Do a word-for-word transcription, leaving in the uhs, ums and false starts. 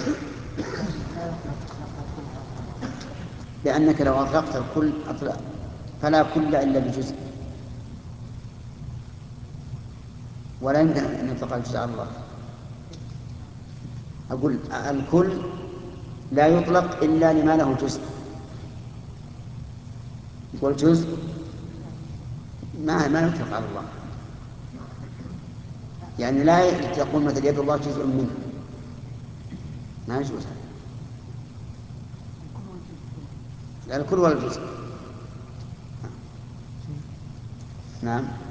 لأنك لو أطلقت الكل أطلق فلا كل إلا بجزء، ولا يمكن أن يطلق الجزء على الله. أقول الكل لا يطلق إلا لما له جزء، والجزء ما ما يطلق على الله. يعني لا تقول مثل يد الله جزء منه، ما يجوز هذا. لا الكل ولا الجزء. نعم.